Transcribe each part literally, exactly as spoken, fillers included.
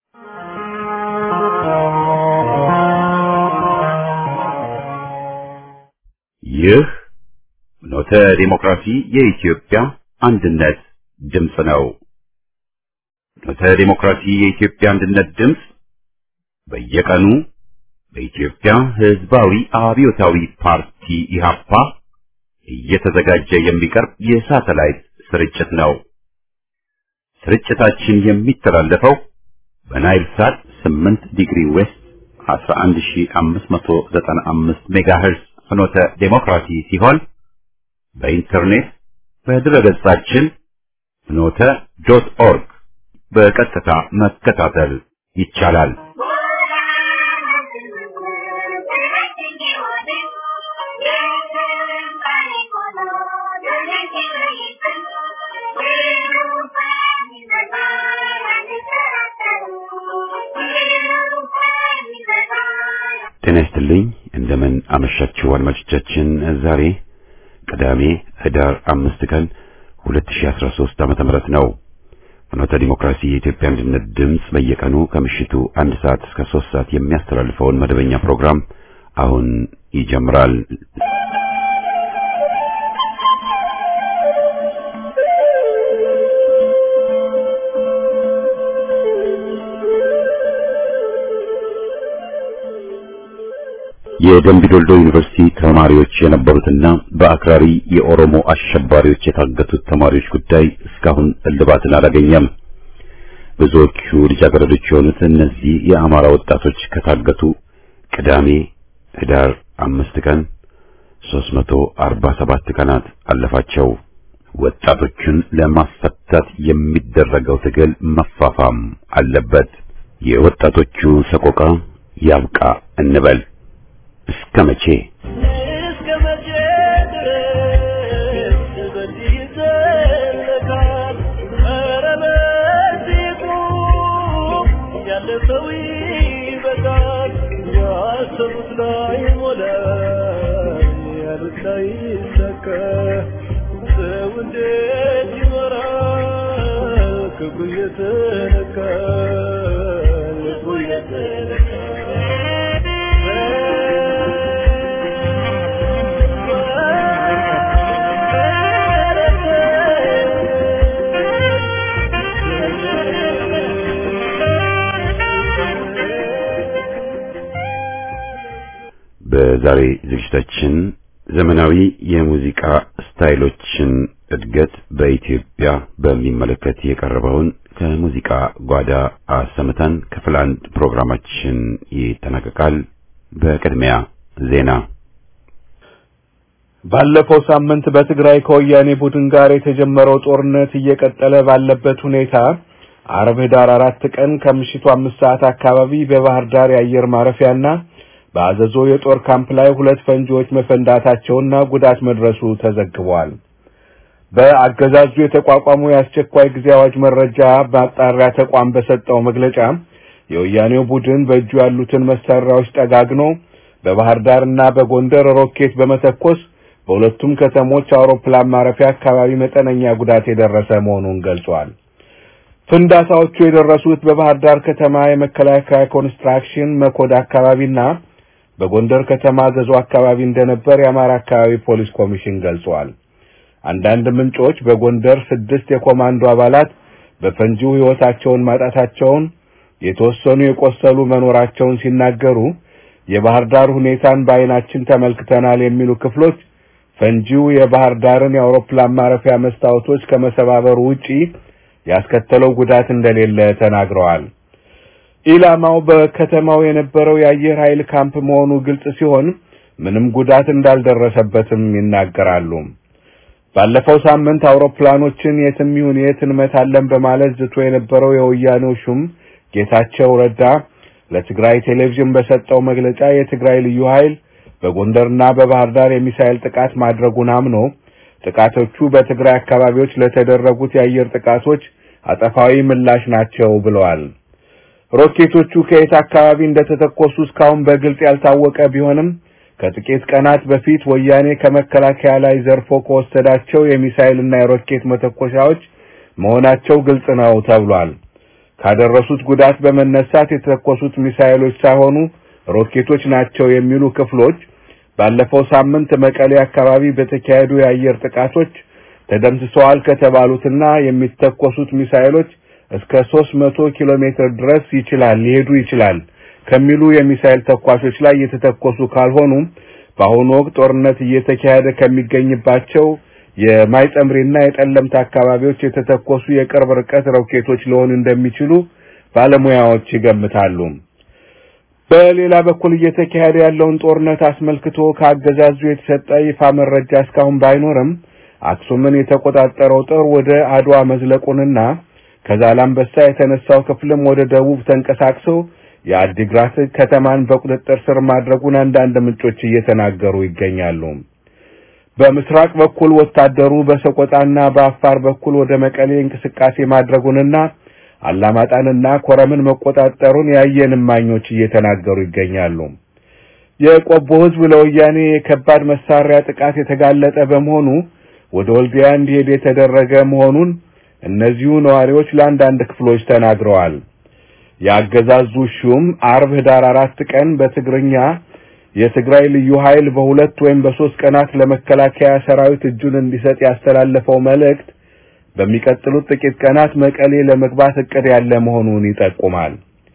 ይህ ኖተ ዲሞክራሲ የኢትዮጵያ አንድነት ድምጽ ነው። ኖተ ዲሞክራሲ የኢትዮጵያ አንድነት ድምጽ በየቀኑ በኢትዮጵያ ሕዝባዊ አብዮታዊ ፓርቲ ኢህአፓ እየተዘጋጀ የሚቀርብ የሳተላይት ስርጭት ነው። ስርጭታችን የሚተላለፈው በናይል ሳት ስምንት ዲግሪ ዌስት አስራ አንድ ሺህ አምስት መቶ ዘጠና አምስት ሜጋሄርዝ ፍኖተ ዲሞክራሲ ሲሆን በኢንተርኔት በድረገጻችን ፍኖተ ዶት ኦርግ በቀጥታ መከታተል ይቻላል። ጤና ይስጥልኝ። እንደምን አመሻችሁ አድማጮቻችን። ዛሬ ቅዳሜ ህዳር አምስት ቀን ሁለት ሺህ አስራ ሶስት ዓመተ ምህረት ነው። ፍኖተ ዲሞክራሲ የኢትዮጵያ አንድነት ድምጽ በየቀኑ ከምሽቱ አንድ ሰዓት እስከ ሶስት ሰዓት የሚያስተላልፈውን መደበኛ ፕሮግራም አሁን ይጀምራል። የደምቢ ዶልዶ ዩኒቨርሲቲ ተማሪዎች የነበሩትና በአክራሪ የኦሮሞ አሸባሪዎች የታገቱት ተማሪዎች ጉዳይ እስካሁን እልባትን አላገኘም። ብዙዎቹ ልጃገረዶች የሆኑት እነዚህ የአማራ ወጣቶች ከታገቱ ቅዳሜ ህዳር አምስት ቀን ሶስት መቶ አርባ ሰባት ቀናት አለፋቸው። ወጣቶቹን ለማስፈታት የሚደረገው ትግል መፋፋም አለበት። የወጣቶቹ ሰቆቃ ያብቃ እንበል። እስከ መቼ እስከ መቼ ድረስ በዚህ ይዘለቃል? ኧረ በዚሁ ያለፈው ይበቃል። ያሰቡት ላይ ሞላ ያሉት ላይ ይሰካ። ሰው እንዴት ይኖራል ክፉ እየተነካ ልቡ እየተነካ? በዛሬ ዝግጅታችን ዘመናዊ የሙዚቃ ስታይሎችን እድገት በኢትዮጵያ በሚመለከት የቀረበውን ከሙዚቃ ጓዳ አሰምተን ክፍል አንድ ፕሮግራማችን ይጠናቀቃል። በቅድሚያ ዜና። ባለፈው ሳምንት በትግራይ ከወያኔ ቡድን ጋር የተጀመረው ጦርነት እየቀጠለ ባለበት ሁኔታ ዓርብ ህዳር አራት ቀን ከምሽቱ አምስት ሰዓት አካባቢ በባህር ዳር የአየር ማረፊያና በአዘዞ የጦር ካምፕ ላይ ሁለት ፈንጂዎች መፈንዳታቸውና ጉዳት መድረሱ ተዘግቧል። በአገዛዙ የተቋቋሙ የአስቸኳይ ጊዜ አዋጅ መረጃ በአጣሪያ ተቋም በሰጠው መግለጫ የወያኔው ቡድን በእጁ ያሉትን መሳሪያዎች ጠጋግኖ በባህር ዳርና በጎንደር ሮኬት በመተኮስ በሁለቱም ከተሞች አውሮፕላን ማረፊያ አካባቢ መጠነኛ ጉዳት የደረሰ መሆኑን ገልጿል። ፍንዳታዎቹ የደረሱት በባህር ዳር ከተማ የመከላከያ ኮንስትራክሽን መኮድ አካባቢና በጎንደር ከተማ ገዞ አካባቢ እንደነበር የአማራ አካባቢ ፖሊስ ኮሚሽን ገልጿል። አንዳንድ ምንጮች በጎንደር ስድስት የኮማንዶ አባላት በፈንጂው ሕይወታቸውን ማጣታቸውን፣ የተወሰኑ የቆሰሉ መኖራቸውን ሲናገሩ የባህር ዳር ሁኔታን በአይናችን ተመልክተናል የሚሉ ክፍሎች ፈንጂው የባህር ዳርን የአውሮፕላን ማረፊያ መስታወቶች ከመሰባበሩ ውጪ ያስከተለው ጉዳት እንደሌለ ተናግረዋል። ኢላማው በከተማው የነበረው የአየር ኃይል ካምፕ መሆኑ ግልጽ ሲሆን ምንም ጉዳት እንዳልደረሰበትም ይናገራሉ። ባለፈው ሳምንት አውሮፕላኖችን የትም ይሁን የት እንመታለን በማለት ዝቶ የነበረው የወያኔው ሹም ጌታቸው ረዳ ለትግራይ ቴሌቪዥን በሰጠው መግለጫ የትግራይ ልዩ ኃይል በጎንደርና በባህር ዳር የሚሳኤል ጥቃት ማድረጉን አምኖ ጥቃቶቹ በትግራይ አካባቢዎች ለተደረጉት የአየር ጥቃቶች አጠፋዊ ምላሽ ናቸው ብለዋል። ሮኬቶቹ ከየት አካባቢ እንደተተኮሱ እስካሁን በግልጽ ያልታወቀ ቢሆንም ከጥቂት ቀናት በፊት ወያኔ ከመከላከያ ላይ ዘርፎ ከወሰዳቸው የሚሳኤልና የሮኬት መተኮሻዎች መሆናቸው ግልጽ ነው ተብሏል። ካደረሱት ጉዳት በመነሳት የተተኮሱት ሚሳኤሎች ሳይሆኑ ሮኬቶች ናቸው የሚሉ ክፍሎች ባለፈው ሳምንት መቀሌ አካባቢ በተካሄዱ የአየር ጥቃቶች ተደምስሰዋል ከተባሉትና የሚተኮሱት ሚሳኤሎች እስከ ሶስት መቶ ኪሎ ሜትር ድረስ ይችላል ሊሄዱ ይችላል ከሚሉ የሚሳኤል ተኳሾች ላይ የተተኮሱ ካልሆኑ በአሁኑ ወቅት ጦርነት እየተካሄደ ከሚገኝባቸው የማይጠምሪና የጠለምት አካባቢዎች የተተኮሱ የቅርብ ርቀት ሮኬቶች ሊሆኑ እንደሚችሉ ባለሙያዎች ይገምታሉ። በሌላ በኩል እየተካሄደ ያለውን ጦርነት አስመልክቶ ከአገዛዙ የተሰጠ ይፋ መረጃ እስካሁን ባይኖርም አክሱምን የተቆጣጠረው ጦር ወደ አድዋ መዝለቁንና ከዛላምበሳ የተነሳው ክፍልም ወደ ደቡብ ተንቀሳቅሶ የአዲግራት ከተማን በቁጥጥር ስር ማድረጉን አንዳንድ ምንጮች እየተናገሩ ይገኛሉ። በምስራቅ በኩል ወታደሩ በሰቆጣና በአፋር በኩል ወደ መቀሌ እንቅስቃሴ ማድረጉንና አላማጣንና ኮረምን መቆጣጠሩን ያየን ማኞች እየተናገሩ ይገኛሉ። የቆቦ ህዝብ ለወያኔ የከባድ መሳሪያ ጥቃት የተጋለጠ በመሆኑ ወደ ወልዲያ እንዲሄድ የተደረገ መሆኑን እነዚሁ ነዋሪዎች ለአንዳንድ ክፍሎች ተናግረዋል። ያገዛዙ ሹም አርብ ህዳር አራት ቀን በትግርኛ የትግራይ ልዩ ኃይል በሁለት ወይም በሶስት ቀናት ለመከላከያ ሰራዊት እጁን እንዲሰጥ ያስተላለፈው መልእክት በሚቀጥሉት ጥቂት ቀናት መቀሌ ለመግባት እቅድ ያለ መሆኑን ይጠቁማል።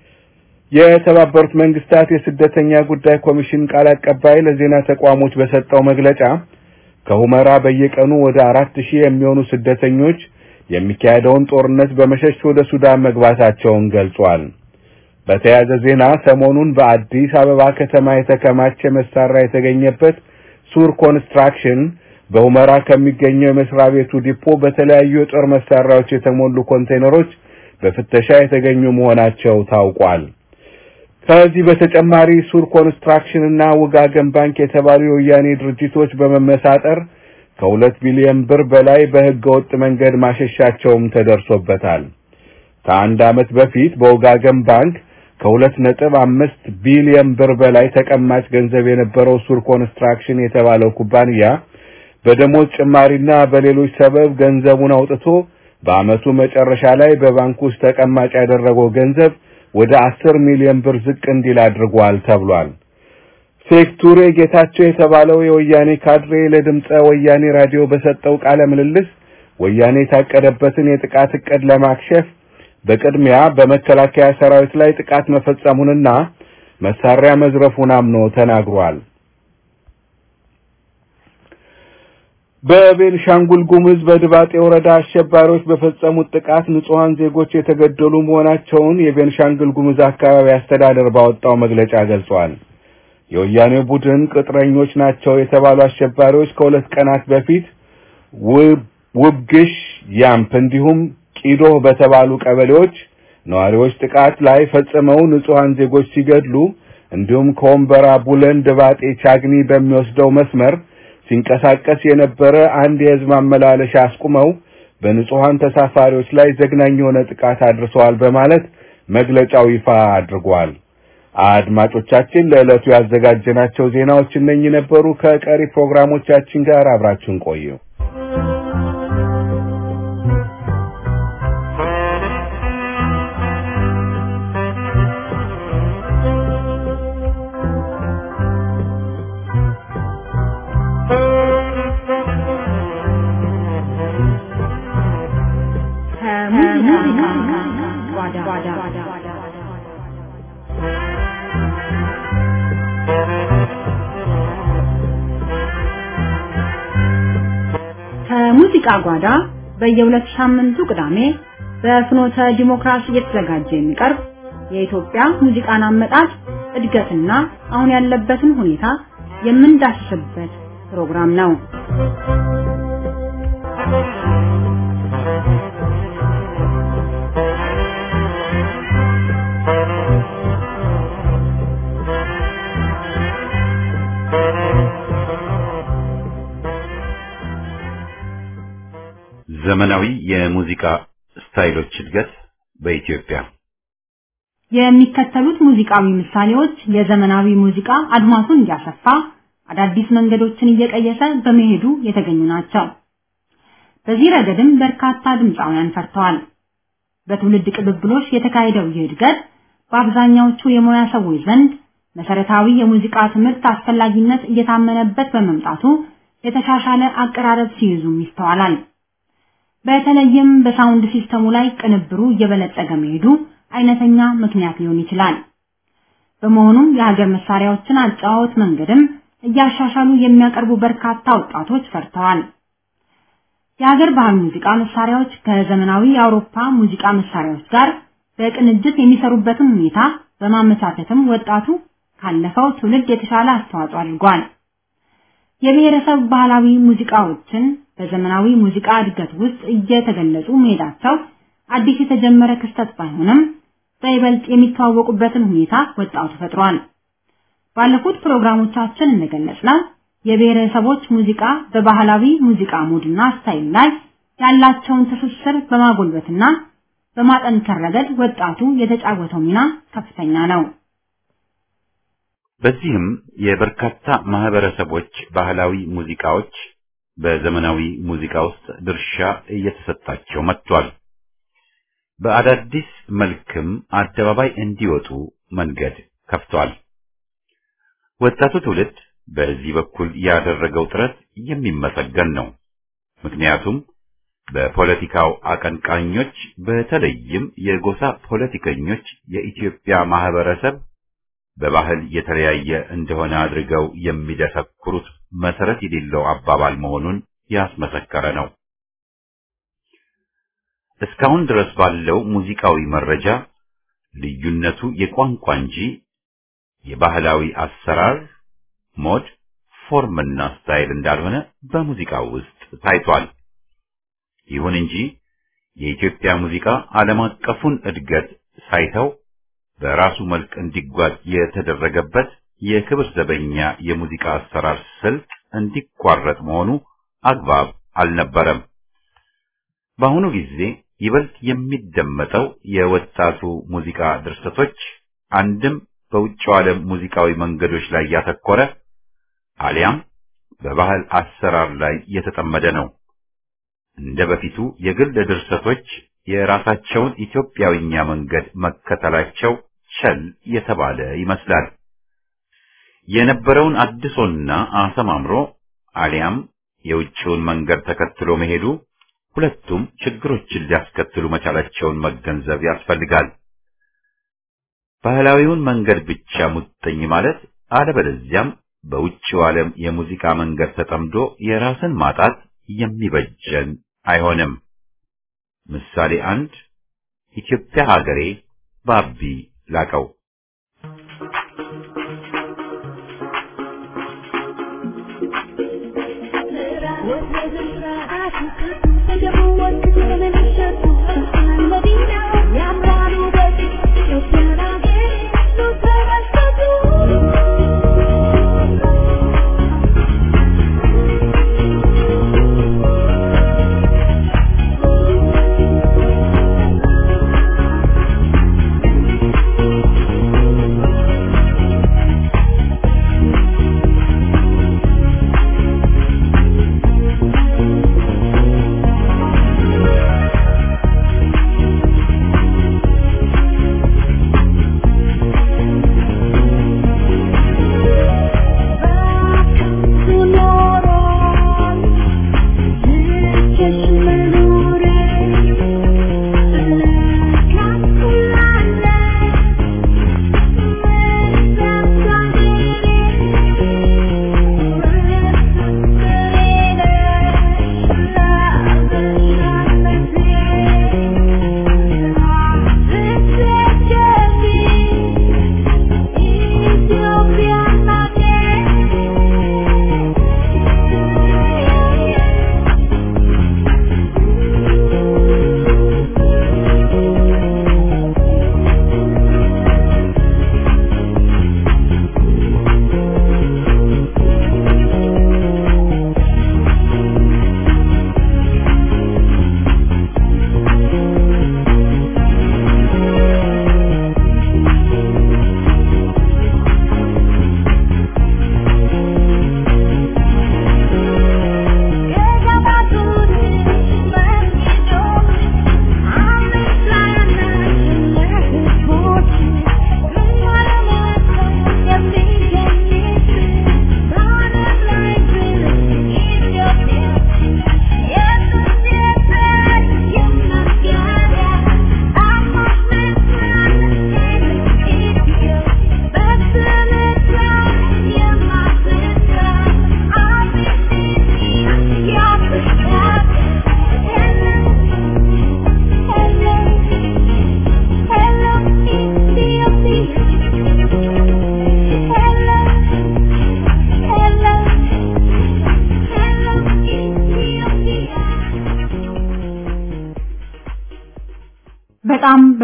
የተባበሩት መንግስታት የስደተኛ ጉዳይ ኮሚሽን ቃል አቀባይ ለዜና ተቋሞች በሰጠው መግለጫ ከሁመራ በየቀኑ ወደ አራት ሺህ የሚሆኑ ስደተኞች የሚካሄደውን ጦርነት በመሸሽ ወደ ሱዳን መግባታቸውን ገልጿል። በተያያዘ ዜና ሰሞኑን በአዲስ አበባ ከተማ የተከማቸ መሳሪያ የተገኘበት ሱር ኮንስትራክሽን በሁመራ ከሚገኘው የመስሪያ ቤቱ ዲፖ በተለያዩ የጦር መሳሪያዎች የተሞሉ ኮንቴነሮች በፍተሻ የተገኙ መሆናቸው ታውቋል። ከዚህ በተጨማሪ ሱር ኮንስትራክሽን እና ወጋገን ባንክ የተባሉ የወያኔ ድርጅቶች በመመሳጠር ከሁለት ቢሊዮን ብር በላይ በህገወጥ መንገድ ማሸሻቸውም ተደርሶበታል። ከአንድ ዓመት በፊት በወጋገን ባንክ ከሁለት ነጥብ አምስት ቢሊዮን ብር በላይ ተቀማጭ ገንዘብ የነበረው ሱር ኮንስትራክሽን የተባለው ኩባንያ በደሞዝ ጭማሪና በሌሎች ሰበብ ገንዘቡን አውጥቶ በአመቱ መጨረሻ ላይ በባንኩ ውስጥ ተቀማጭ ያደረገው ገንዘብ ወደ አስር ሚሊዮን ብር ዝቅ እንዲል አድርጓል ተብሏል። ሴክቱሬ ጌታቸው የተባለው የወያኔ ካድሬ ለድምጸ ወያኔ ራዲዮ በሰጠው ቃለ ምልልስ ወያኔ ታቀደበትን የጥቃት እቅድ ለማክሸፍ በቅድሚያ በመከላከያ ሰራዊት ላይ ጥቃት መፈጸሙንና መሳሪያ መዝረፉን አምኖ ተናግሯል። በቤንሻንጉል ጉሙዝ በድባጤ ወረዳ አሸባሪዎች በፈጸሙት ጥቃት ንጹሃን ዜጎች የተገደሉ መሆናቸውን የቤንሻንጉል ጉሙዝ አካባቢ አስተዳደር ባወጣው መግለጫ ገልጿል። የወያኔ ቡድን ቅጥረኞች ናቸው የተባሉ አሸባሪዎች ከሁለት ቀናት በፊት ውብግሽ ያምፕ እንዲሁም ቂዶ በተባሉ ቀበሌዎች ነዋሪዎች ጥቃት ላይ ፈጽመው ንጹሃን ዜጎች ሲገድሉ እንዲሁም ኮምበራ ቡለን ድባጤ ቻግኒ በሚወስደው መስመር ሲንቀሳቀስ የነበረ አንድ የህዝብ ማመላለሻ አስቁመው በንጹሃን ተሳፋሪዎች ላይ ዘግናኝ የሆነ ጥቃት አድርሰዋል በማለት መግለጫው ይፋ አድርጓል። አድማጮቻችን ለዕለቱ ያዘጋጀናቸው ዜናዎች እነኚህ ነበሩ። ከቀሪ ፕሮግራሞቻችን ጋር አብራችሁን ቆዩ። ሙዚቃ ጓዳ በየሁለት ሳምንቱ ቅዳሜ በፍኖተ ዲሞክራሲ እየተዘጋጀ የሚቀርብ የኢትዮጵያ ሙዚቃን አመጣጥ እድገትና አሁን ያለበትን ሁኔታ የምንዳስስበት ፕሮግራም ነው። ዘመናዊ የሙዚቃ ስታይሎች እድገት በኢትዮጵያ የሚከተሉት ሙዚቃዊ ምሳሌዎች የዘመናዊ ሙዚቃ አድማሱን እያሰፋ አዳዲስ መንገዶችን እየቀየሰ በመሄዱ የተገኙ ናቸው። በዚህ ረገድም በርካታ ድምፃውያን ፈርተዋል። በትውልድ ቅብብሎሽ የተካሄደው ይህ እድገት በአብዛኛዎቹ የሙያ ሰዎች ዘንድ መሰረታዊ የሙዚቃ ትምህርት አስፈላጊነት እየታመነበት በመምጣቱ የተሻሻለ አቀራረብ ሲይዙም ይስተዋላል። በተለይም በሳውንድ ሲስተሙ ላይ ቅንብሩ እየበለጠገ መሄዱ አይነተኛ ምክንያት ሊሆን ይችላል። በመሆኑም የሀገር መሳሪያዎችን አጫዋወት መንገድም እያሻሻሉ የሚያቀርቡ በርካታ ወጣቶች ፈርተዋል። የሀገር ባህል ሙዚቃ መሳሪያዎች ከዘመናዊ የአውሮፓ ሙዚቃ መሳሪያዎች ጋር በቅንጅት የሚሰሩበትን ሁኔታ በማመቻቸትም ወጣቱ ካለፈው ትውልድ የተሻለ አስተዋጽኦ አድርጓል። የብሔረሰብ ባህላዊ ሙዚቃዎችን በዘመናዊ ሙዚቃ እድገት ውስጥ እየተገለጹ መሄዳቸው አዲስ የተጀመረ ክስተት ባይሆንም በይበልጥ የሚተዋወቁበትን ሁኔታ ወጣቱ ፈጥሯል። ባለፉት ፕሮግራሞቻችን እንደገለጽነው የብሔረሰቦች ሙዚቃ በባህላዊ ሙዚቃ ሞድና ስታይል ላይ ያላቸውን ትስስር በማጎልበትና በማጠንከር ረገድ ወጣቱ የተጫወተው ሚና ከፍተኛ ነው። በዚህም የበርካታ ማህበረሰቦች ባህላዊ ሙዚቃዎች በዘመናዊ ሙዚቃ ውስጥ ድርሻ እየተሰጣቸው መጥቷል። በአዳዲስ መልክም አደባባይ እንዲወጡ መንገድ ከፍቷል። ወጣቱ ትውልድ በዚህ በኩል ያደረገው ጥረት የሚመሰገን ነው። ምክንያቱም በፖለቲካው አቀንቃኞች በተለይም የጎሳ ፖለቲከኞች የኢትዮጵያ ማህበረሰብ በባህል የተለያየ እንደሆነ አድርገው የሚደሰኩሩት መሰረት የሌለው አባባል መሆኑን ያስመሰከረ ነው። እስካሁን ድረስ ባለው ሙዚቃዊ መረጃ ልዩነቱ የቋንቋ እንጂ የባህላዊ አሰራር፣ ሞድ፣ ፎርምና ስታይል እንዳልሆነ በሙዚቃው ውስጥ ታይቷል። ይሁን እንጂ የኢትዮጵያ ሙዚቃ ዓለም አቀፉን እድገት ሳይተው በራሱ መልክ እንዲጓዝ የተደረገበት የክብር ዘበኛ የሙዚቃ አሰራር ስልት እንዲቋረጥ መሆኑ አግባብ አልነበረም። በአሁኑ ጊዜ ይበልጥ የሚደመጠው የወጣቱ ሙዚቃ ድርሰቶች አንድም በውጭው ዓለም ሙዚቃዊ መንገዶች ላይ ያተኮረ አሊያም በባህል አሰራር ላይ የተጠመደ ነው። እንደ በፊቱ የግል ድርሰቶች የራሳቸውን ኢትዮጵያዊኛ መንገድ መከተላቸው ቸል የተባለ ይመስላል። የነበረውን አድሶና አሰማምሮ አሊያም የውጭውን መንገድ ተከትሎ መሄዱ ሁለቱም ችግሮችን ሊያስከትሉ መቻላቸውን መገንዘብ ያስፈልጋል። ባህላዊውን መንገድ ብቻ ሙጥኝ ማለት አለበለዚያም በውጭው ዓለም የሙዚቃ መንገድ ተጠምዶ የራስን ማጣት የሚበጀን አይሆንም። ምሳሌ አንድ ኢትዮጵያ ሀገሬ ባቢ ላቀው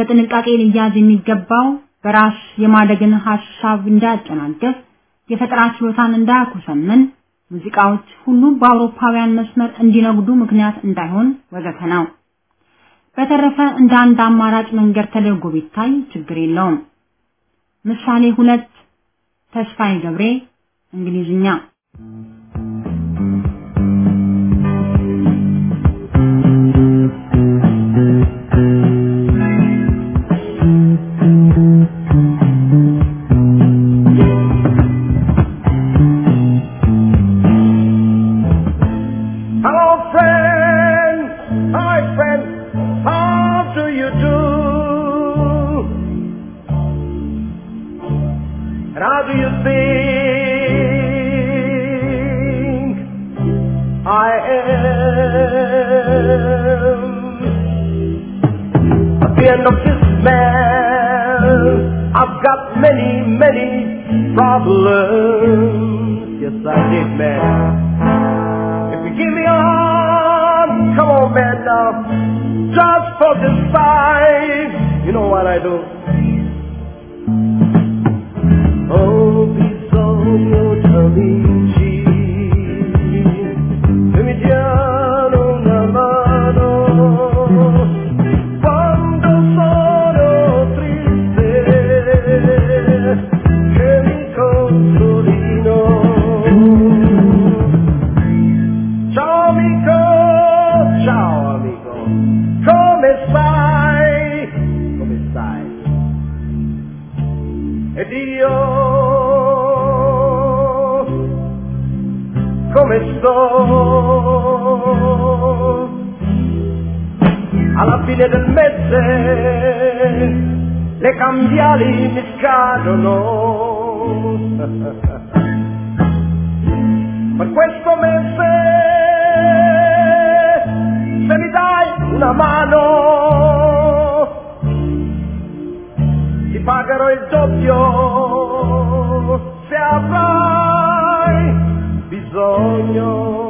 በጥንቃቄ ሊያዝ የሚገባው በራስ የማደግን ሐሳብ እንዳያጨናገፍ የፈጠራ ችሎታን እንዳያኮሰምን ሙዚቃዎች ሁሉ በአውሮፓውያን መስመር እንዲነጉዱ ምክንያት እንዳይሆን ወዘተ ነው። በተረፈ እንደ አንድ አማራጭ መንገድ ተደርጎ ቢታይ ችግር የለውም። ምሳሌ ሁለት ተስፋዬ ገብሬ እንግሊዝኛ alla fine del mese le cambiali mi scadono per questo mese se mi dai una mano ti pagherò il doppio se avrai bisogno.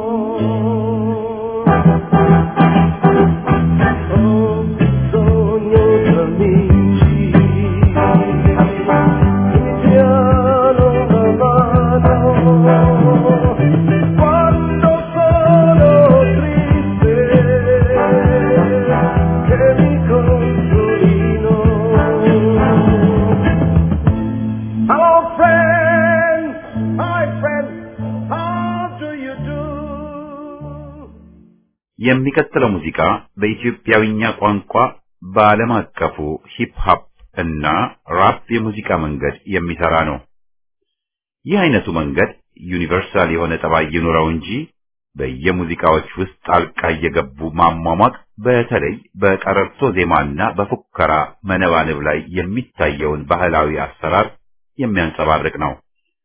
የሚከተለው ሙዚቃ በኢትዮጵያዊኛ ቋንቋ በዓለም አቀፉ ሂፕ ሆፕ እና ራፕ የሙዚቃ መንገድ የሚሰራ ነው። ይህ አይነቱ መንገድ ዩኒቨርሳል የሆነ ጠባይ ይኖረው እንጂ በየሙዚቃዎች ውስጥ ጣልቃ እየገቡ ማሟሟቅ በተለይ በቀረርቶ ዜማና በፉከራ መነባነብ ላይ የሚታየውን ባህላዊ አሰራር የሚያንጸባርቅ ነው።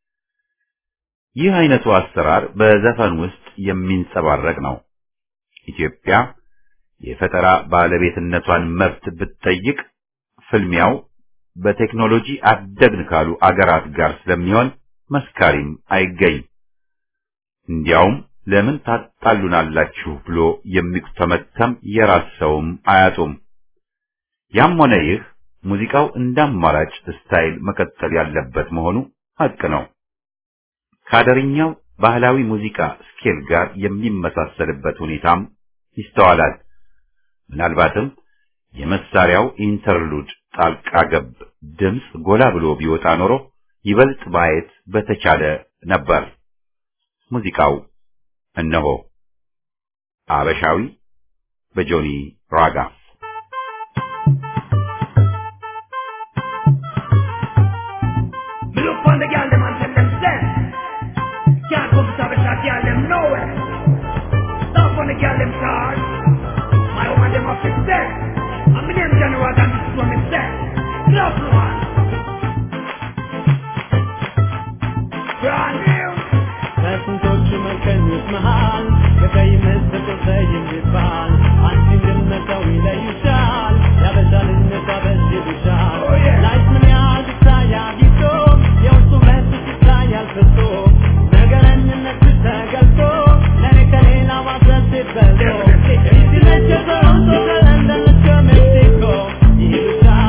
ይህ አይነቱ አሰራር በዘፈን ውስጥ የሚንጸባረቅ ነው። ኢትዮጵያ የፈጠራ ባለቤትነቷን መብት ብትጠይቅ ፍልሚያው በቴክኖሎጂ አደግን ካሉ አገራት ጋር ስለሚሆን መስካሪም አይገኝ። እንዲያውም ለምን ታጣሉናላችሁ ብሎ የሚተመተም የራስ ሰውም አያጡም። ያም ሆነ ይህ ሙዚቃው እንዳማራጭ ስታይል መቀጠል ያለበት መሆኑ ሀቅ ነው። ካደርኛው ባህላዊ ሙዚቃ ስኬል ጋር የሚመሳሰልበት ሁኔታም ይስተዋላል። ምናልባትም የመሳሪያው ኢንተርሉድ ጣልቃ ገብ ድምጽ ጎላ ብሎ ቢወጣ ኖሮ ይበልጥ ማየት በተቻለ ነበር። ሙዚቃው እነሆ አበሻዊ በጆኒ ራጋ Wanna get them cars? My woman them up to set. I'm in them general and this is what me say. Love one. Brand new. ከስንቶቹ መከኞች መሃል ከፈይመት በተፈይም ይባል አንቺን ድመተው ይለዩሻል ያበሻልነት አበሽ ይሉሻል ላይፍ ምን ያህል ይታያል ይቶ የውስጡ በት ይታያል ፍቶ ነገረኝነት ተገልጦ ለኔ ከሌላ ማድረስ ይበሎ ይዝለች ተሮንቶ ከለንደን እስከ ሜክሲኮ ይሉሻል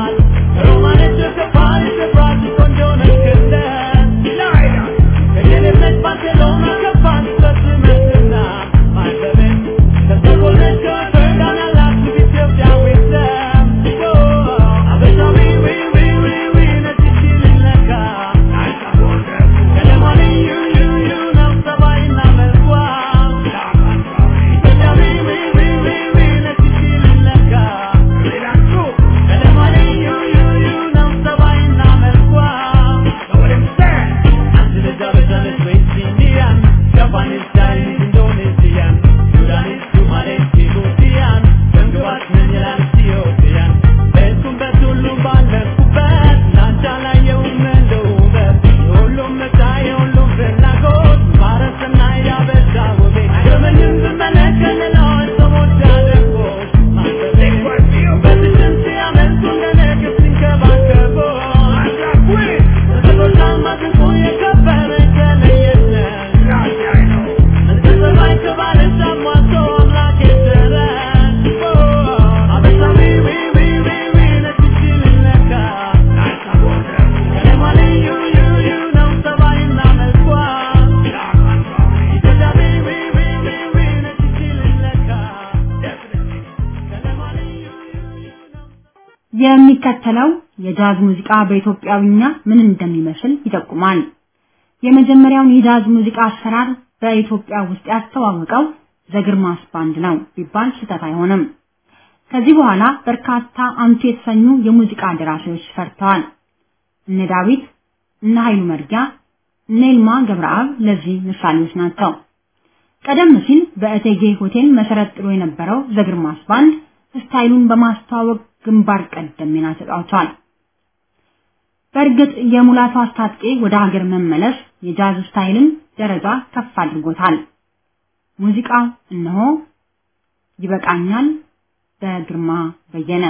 የሚከተለው የጃዝ ሙዚቃ በኢትዮጵያውኛ ምን እንደሚመስል ይጠቁማል። የመጀመሪያውን የጃዝ ሙዚቃ አሰራር በኢትዮጵያ ውስጥ ያስተዋወቀው ዘግርማስ ባንድ ነው ቢባል ስህተት አይሆንም። ከዚህ በኋላ በርካታ አንቱ የተሰኙ የሙዚቃ ደራሲዎች ሰርተዋል። እነ ዳዊት፣ እነ ኃይሉ መርጊያ፣ እነ ይልማ ገብረአብ ለዚህ ምሳሌዎች ናቸው። ቀደም ሲል በእቴጌ ሆቴል መሰረት ጥሎ የነበረው ዘግርማስ ባንድ ስታይሉን በማስተዋወቅ ግንባር ቀደም ሚና ተጫውቷል። በእርግጥ የሙላቱ አስታጥቄ ወደ ሀገር መመለስ የጃዝ ስታይልን ደረጃ ከፍ አድርጎታል። ሙዚቃው እነሆ ይበቃኛል በግርማ በየነ።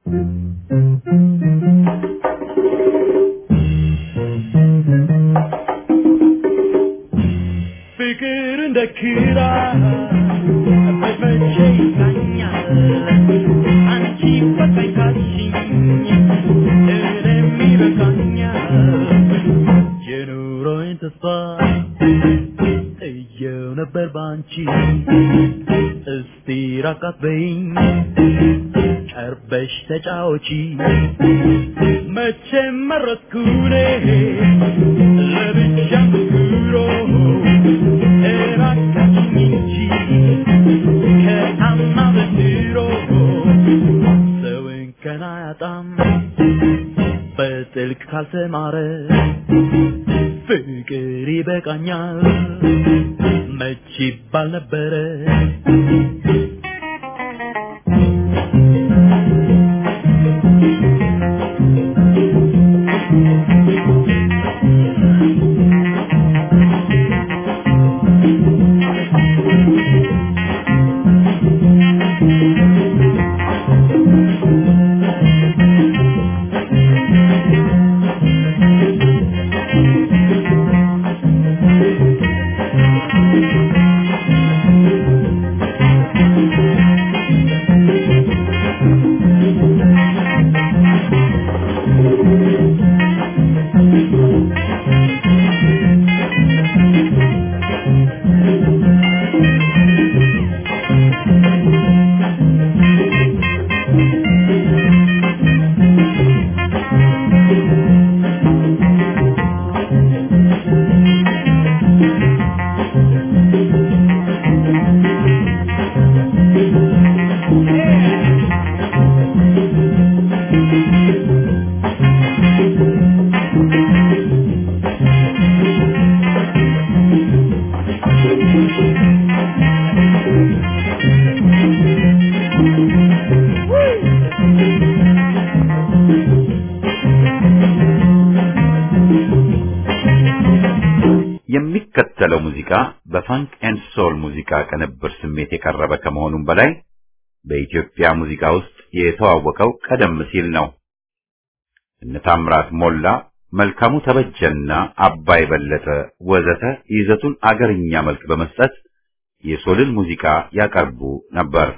ፍቅር እንደ ኪራ በመቼ ይታኛል አንቺ ፈቃይ ካልሽኝ እኔም ይበቃኛል የኑሮዬን ተስፋ እየው ነበር ባንቺ እስቲ ራቃት በይኝ ቀርበሽ ተጫወቺ መቼም መረጥኩኔ ለብቻ ምክሮ እራቃችኝ እንጂ ከታማ በድሮ ሰውን ከና ያጣም በጥልቅ ካልተማረ ፍቅር ይበቃኛል መች ይባል ነበረ የሚከተለው ሙዚቃ በፋንክ ኤንድ ሶል ሙዚቃ ቅንብር ስሜት የቀረበ ከመሆኑም በላይ በኢትዮጵያ ሙዚቃ ውስጥ የተዋወቀው ቀደም ሲል ነው። እነ ታምራት ሞላ፣ መልካሙ ተበጀና አባይ በለጠ ወዘተ ይዘቱን አገርኛ መልክ በመስጠት የሶልን ሙዚቃ ያቀርቡ ነበር።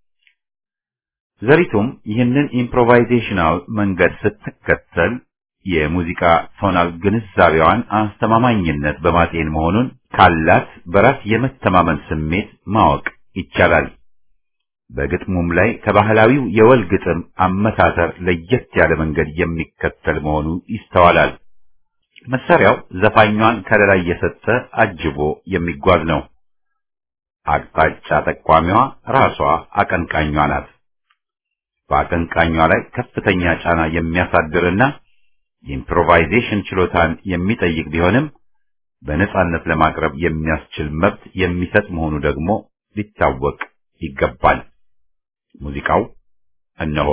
ዘሪቱም ይህንን ኢምፕሮቫይዜሽናል መንገድ ስትከተል የሙዚቃ ቶናል ግንዛቤዋን አስተማማኝነት በማጤን መሆኑን ካላት በራስ የመተማመን ስሜት ማወቅ ይቻላል። በግጥሙም ላይ ከባህላዊው የወል ግጥም አመታተር ለየት ያለ መንገድ የሚከተል መሆኑ ይስተዋላል። መሳሪያው ዘፋኟን ከለላ እየሰጠ አጅቦ የሚጓዝ ነው። አቅጣጫ ጠቋሚዋ ራሷ አቀንቃኟ ናት። በአቀንቃኟ ላይ ከፍተኛ ጫና የሚያሳድርና የኢምፕሮቫይዜሽን ችሎታን የሚጠይቅ ቢሆንም በነጻነት ለማቅረብ የሚያስችል መብት የሚሰጥ መሆኑ ደግሞ ሊታወቅ ይገባል። ሙዚቃው እነሆ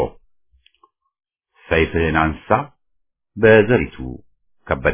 ሰይፍህን አንሳ በዘሪቱ ከበደ።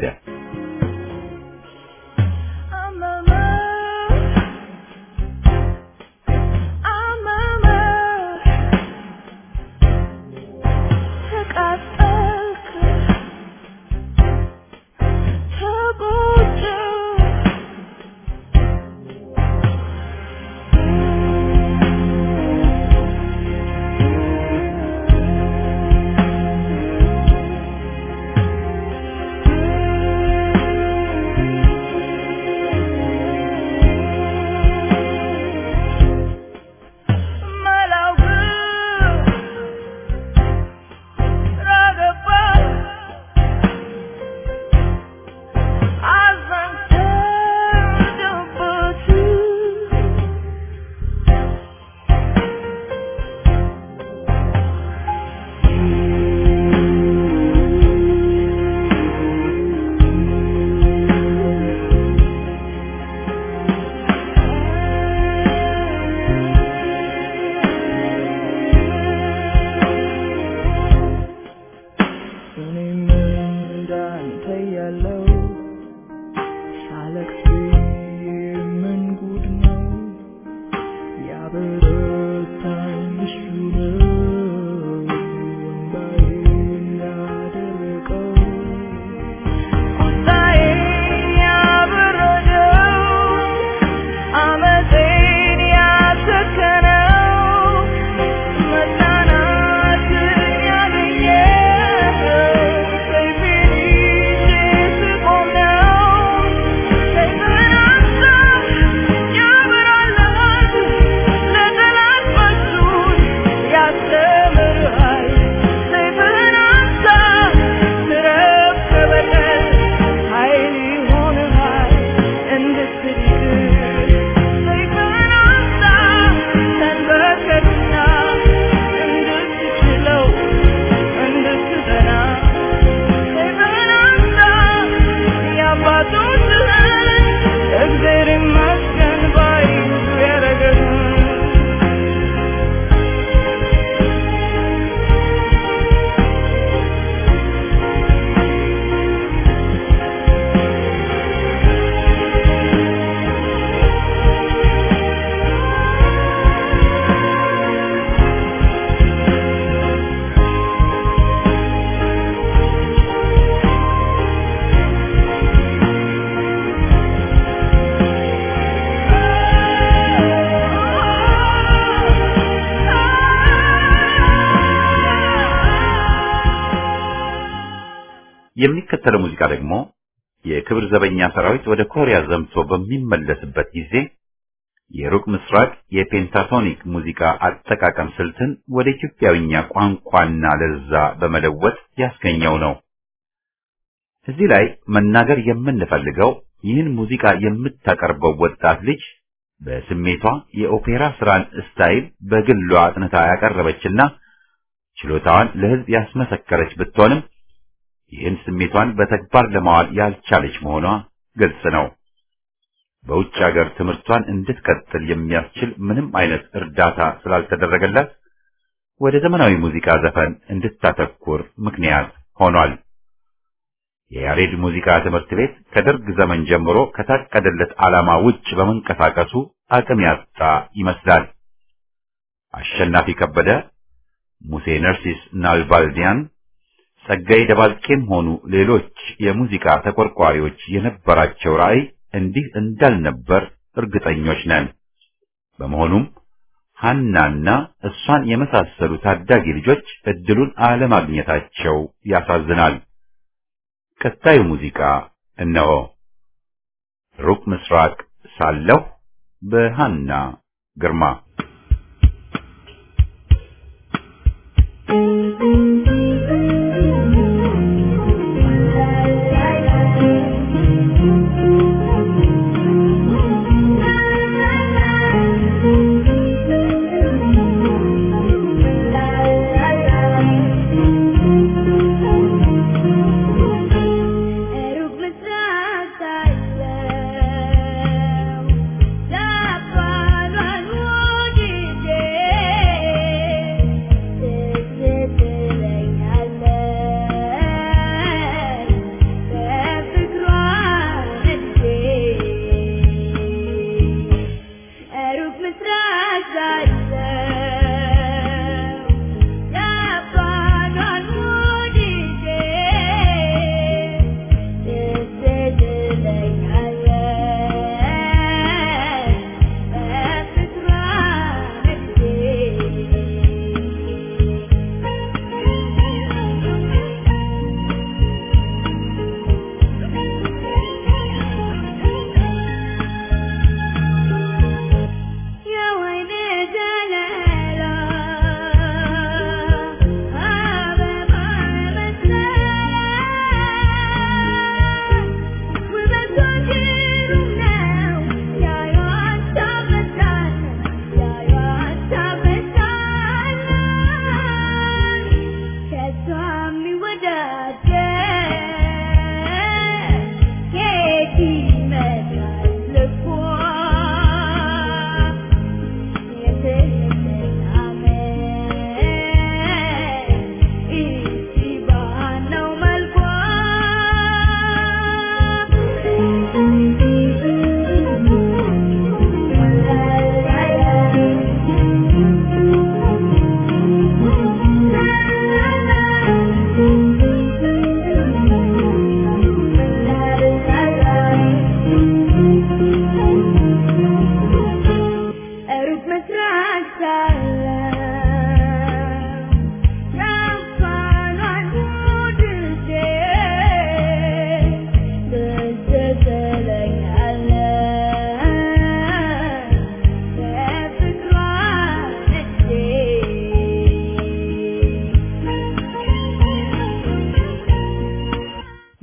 እሰያለሁ ሳለቅስ ምን ጉድ ነው ያበረታኝ እሱ ነው ወንባዬን ያደረቀው ቁጣዬን ያበረደው አመፄን ያሰከነው መጽናናትን ያገኘው ሰይፌን ይዤ ስቆም ነው ሰይፍን አንሳ ያበራልሃል ለጠላት መሱን ያስተምርሃል ሰይፍን አንሳ ትረፍ ከበቀል ኃይል ይሆንሃል እንድትድን ሰይፍን አንሳ ተንበርከክና እንድትችለው እንድትጸና ሰይፍን አንሳ የአባቶችህን እግዜር ይመስገን ባይ ያረገህን የሚከተለው ሙዚቃ ደግሞ የክብር ዘበኛ ሰራዊት ወደ ኮሪያ ዘምቶ በሚመለስበት ጊዜ የሩቅ ምስራቅ የፔንታቶኒክ ሙዚቃ አጠቃቀም ስልትን ወደ ኢትዮጵያዊኛ ቋንቋና ለዛ በመለወጥ ያስገኘው ነው። እዚህ ላይ መናገር የምንፈልገው ይህን ሙዚቃ የምታቀርበው ወጣት ልጅ በስሜቷ የኦፔራ ስራን ስታይል በግሏ አጥንታ ያቀረበችና ችሎታዋን ለሕዝብ ያስመሰከረች ብትሆንም ይህን ስሜቷን በተግባር ለማዋል ያልቻለች መሆኗ ግልጽ ነው። በውጭ ሀገር ትምህርቷን እንድትቀጥል የሚያስችል ምንም አይነት እርዳታ ስላልተደረገላት ወደ ዘመናዊ ሙዚቃ ዘፈን እንድታተኩር ምክንያት ሆኗል። የያሬድ ሙዚቃ ትምህርት ቤት ከደርግ ዘመን ጀምሮ ከታቀደለት ዓላማ ውጭ በመንቀሳቀሱ አቅም ያጣ ይመስላል። አሸናፊ ከበደ፣ ሙሴ ነርሲስ ናልባልዲያን፣ ጸጋዬ ደባልቄም ሆኑ ሌሎች የሙዚቃ ተቆርቋሪዎች የነበራቸው ራዕይ እንዲህ እንዳልነበር እርግጠኞች ነን። በመሆኑም ሐናና እሷን የመሳሰሉ ታዳጊ ልጆች እድሉን አለማግኘታቸው ያሳዝናል። ቀጣዩ ሙዚቃ እነሆ። ሩቅ ምስራቅ ሳለሁ በሃና ግርማ። Dapat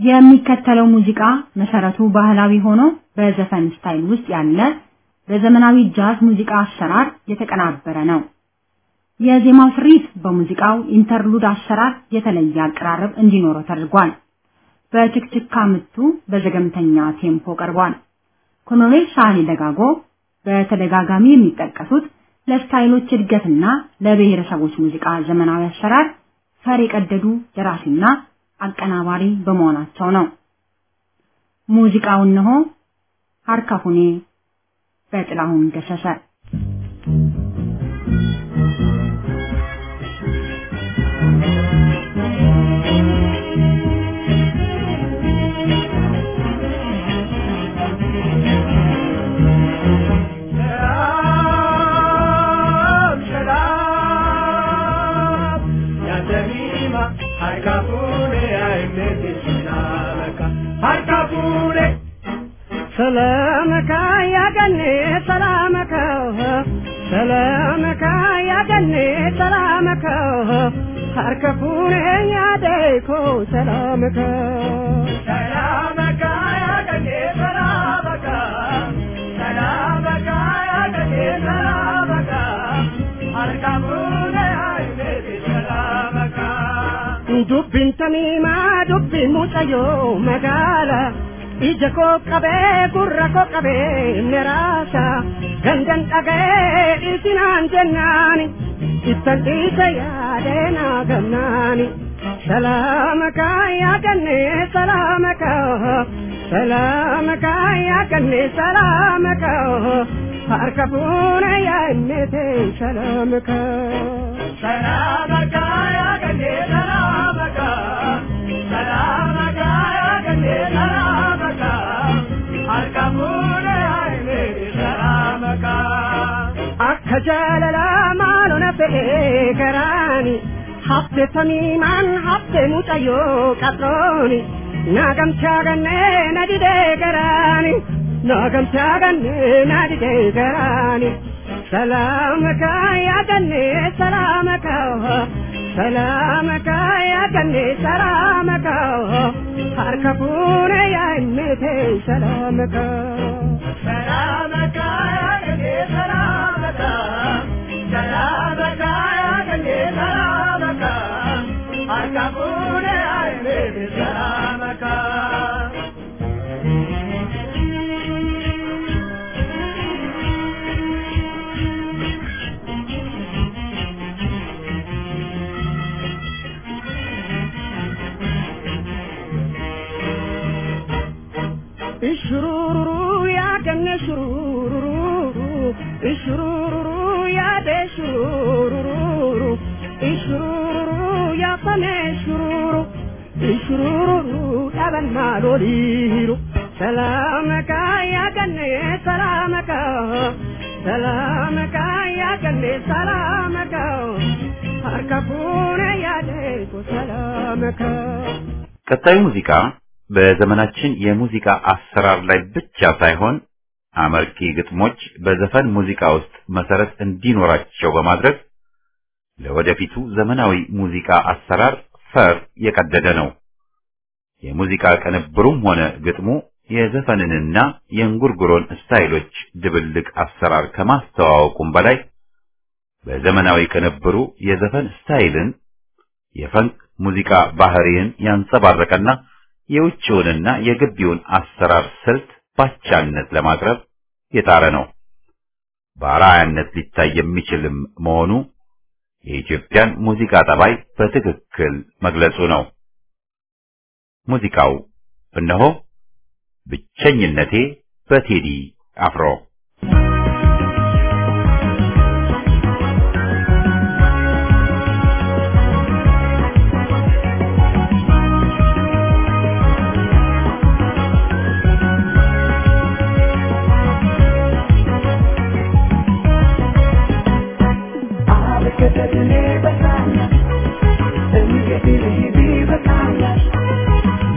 የሚከተለው ሙዚቃ መሰረቱ ባህላዊ ሆኖ በዘፈን ስታይል ውስጥ ያለ በዘመናዊ ጃዝ ሙዚቃ አሰራር የተቀናበረ ነው። የዜማው ስሪት በሙዚቃው ኢንተርሉድ አሰራር የተለየ አቀራረብ እንዲኖረው ተደርጓል። በችክችካ ምቱ በዘገምተኛ ቴምፖ ቀርቧል። ኮሎኔል ሳህሌ ደጋጎ በተደጋጋሚ የሚጠቀሱት ለስታይሎች እድገትና ለብሔረሰቦች ሙዚቃ ዘመናዊ አሰራር ፈር የቀደዱ ደራሲና አቀናባሪ በመሆናቸው ነው። ሙዚቃው ነው ሀርካፉኔ በጥላሁን ገሰሰ። سلامك يا جنة سلامك سلامك يا جنة سلامك هركفوني يا ديكو سلامك سلامك يا جنة سلامك سلامك يا جنة سلامك هركفوني يا ديكو سلامك دب تميمة دب موسيو مقالة ijako kabe gurrako kabe nerasa gandan kage isinan jannani ittandi sayadena gamnani salamaka ya ganne salamaka salamaka ya ganne salamaka harkafuna ya innete salamaka salamaka ya ganne salamaka salamaka ya ganne salamaka harkafuna ya innete salamaka akhajalala malona pekarani habte tamiman habte mutayo katroni nagam chagane nadide garani nagam chagane nadide garani salamaka ya ganne salamaka salamaka ya ganne salamaka harkafuna ya innete salamaka salamaka ya ganne salamaka salamaka ya ganne salamaka harkafuna ya innete salamaka ishururu ya ganne shururu ishururu ya de shururu ishururu ya fane shururu ishururu taban maloliru salamaka ya ganne salamaka salamaka ya ganne salamaka harkafuna ya de salamaka ቀጣዩ ሙዚቃ በዘመናችን የሙዚቃ አሰራር ላይ ብቻ ሳይሆን አመርቂ ግጥሞች በዘፈን ሙዚቃ ውስጥ መሰረት እንዲኖራቸው በማድረግ ለወደፊቱ ዘመናዊ ሙዚቃ አሰራር ፈር የቀደደ ነው። የሙዚቃ ቅንብሩም ሆነ ግጥሙ የዘፈንንና የእንጉርጉሮን ስታይሎች ድብልቅ አሰራር ከማስተዋወቁም በላይ በዘመናዊ ቅንብሩ የዘፈን ስታይልን የፈንክ ሙዚቃ ባህሪን ያንጸባረቀና የውጭውንና የግቢውን አሰራር ስልት ባቻነት ለማቅረብ የጣረ ነው። በአርአያነት ሊታይ የሚችልም መሆኑ የኢትዮጵያን ሙዚቃ ጠባይ በትክክል መግለጹ ነው። ሙዚቃው እነሆ ብቸኝነቴ በቴዲ አፍሮ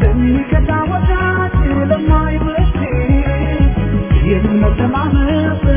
You're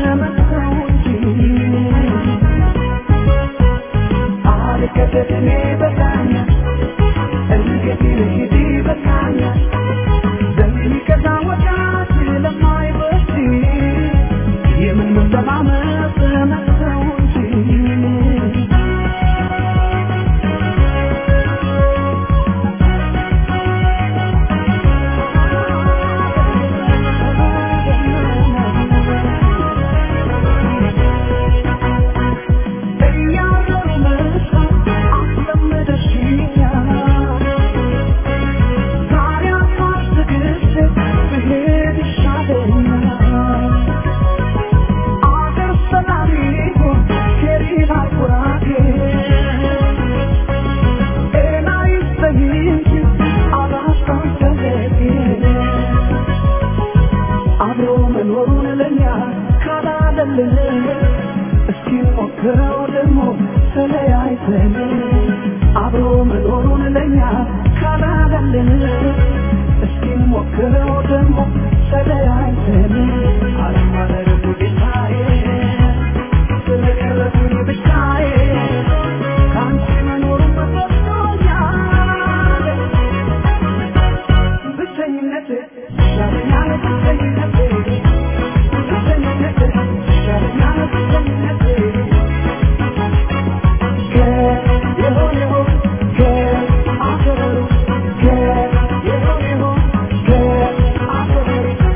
ካላደልን እስኪ ሞክረው ደግሞ ተለያይተን አብሮ መኖሩን ለኛ ካላደልን እስኪ ሞክረው ደግሞ ተለያይተን አለማለቱ ጌታዬ ስለቀረብኝ ብቻዬ ካንቺ መኖሩን በሰጥቶኛል ብቸኝነት ሻለኛል ብቸኝነት ብቸኝነት ሻለኛል ብቸኝነት ከየሆነው ከአፈሩ ከየሆነው ከአፈሩ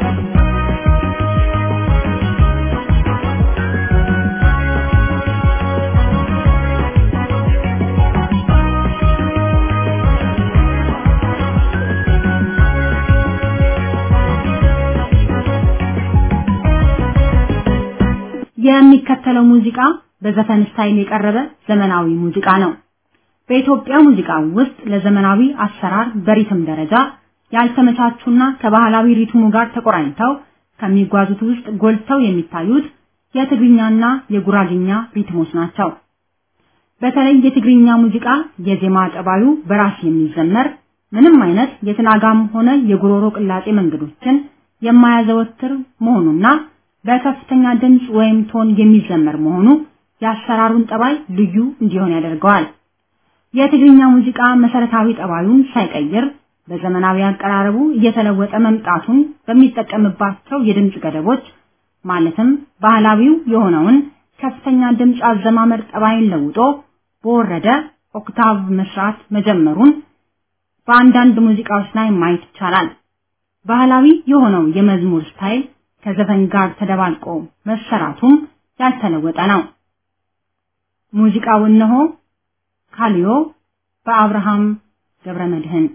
የሚከተለው ሙዚቃ በዘፈን ስታይል የቀረበ ዘመናዊ ሙዚቃ ነው። በኢትዮጵያ ሙዚቃ ውስጥ ለዘመናዊ አሰራር በሪትም ደረጃ ያልተመቻቹና ከባህላዊ ሪትሙ ጋር ተቆራኝተው ከሚጓዙት ውስጥ ጎልተው የሚታዩት የትግርኛና የጉራግኛ ሪትሞች ናቸው። በተለይ የትግርኛ ሙዚቃ የዜማ ጠባዩ በራስ የሚዘመር ምንም አይነት የትናጋም ሆነ የጉሮሮ ቅላጤ መንገዶችን የማያዘወትር መሆኑና በከፍተኛ ድምጽ ወይም ቶን የሚዘመር መሆኑ የአሰራሩን ጠባይ ልዩ እንዲሆን ያደርገዋል። የትግርኛ ሙዚቃ መሰረታዊ ጠባዩን ሳይቀይር በዘመናዊ አቀራረቡ እየተለወጠ መምጣቱን በሚጠቀምባቸው የድምጽ ገደቦች ማለትም ባህላዊው የሆነውን ከፍተኛ ድምጽ አዘማመር ጠባይን ለውጦ በወረደ ኦክታቭ መስራት መጀመሩን በአንዳንድ ሙዚቃዎች ላይ ማየት ይቻላል። ባህላዊ የሆነው የመዝሙር ስታይል ከዘፈን ጋር ተደባልቆ መሰራቱም ያልተለወጠ ነው። ሙዚቃው እነሆ ካሊዮ በአብርሃም ገብረመድህን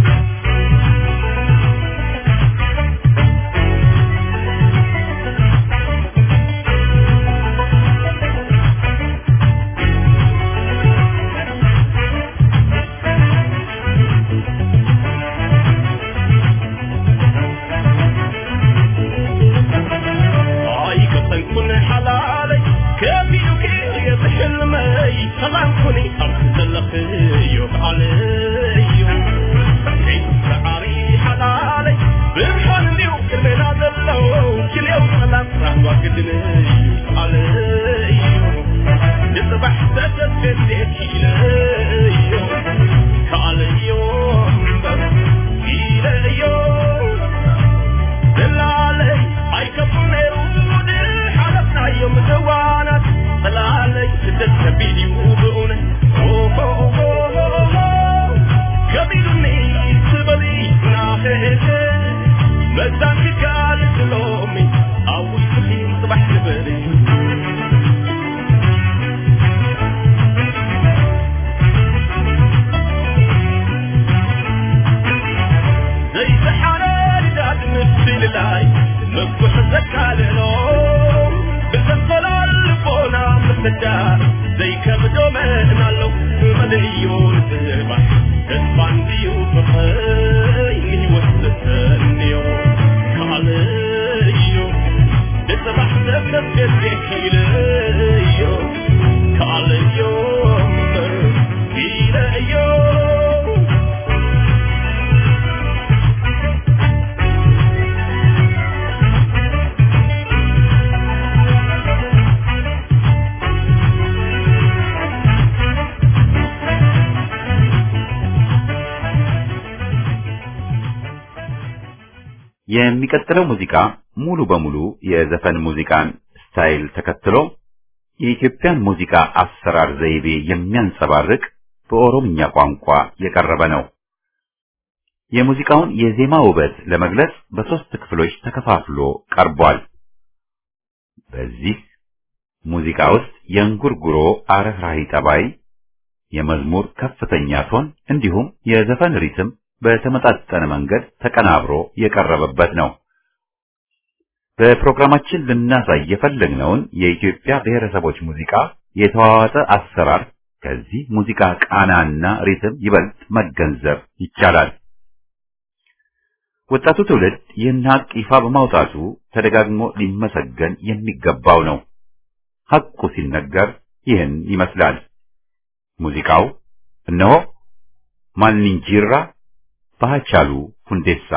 የሚቀጥለው ሙዚቃ ሙሉ በሙሉ የዘፈን ሙዚቃን ስታይል ተከትሎ የኢትዮጵያን ሙዚቃ አሰራር ዘይቤ የሚያንጸባርቅ በኦሮምኛ ቋንቋ የቀረበ ነው። የሙዚቃውን የዜማ ውበት ለመግለጽ በሶስት ክፍሎች ተከፋፍሎ ቀርቧል። በዚህ ሙዚቃ ውስጥ የእንጉርጉሮ አረፍራሂ ጠባይ፣ የመዝሙር ከፍተኛ ቶን እንዲሁም የዘፈን ሪትም በተመጣጠነ መንገድ ተቀናብሮ የቀረበበት ነው። በፕሮግራማችን ልናሳይ የፈለግነውን የኢትዮጵያ ብሔረሰቦች ሙዚቃ የተዋዋጠ አሰራር ከዚህ ሙዚቃ ቃናና ሪትም ይበልጥ መገንዘብ ይቻላል። ወጣቱ ትውልድ ይህን ሀቅ ይፋ በማውጣቱ ተደጋግሞ ሊመሰገን የሚገባው ነው። ሐቁ ሲነገር ይህን ይመስላል። ሙዚቃው እነሆ ማንንጂራ በሃጫሉ ሁንዴሳ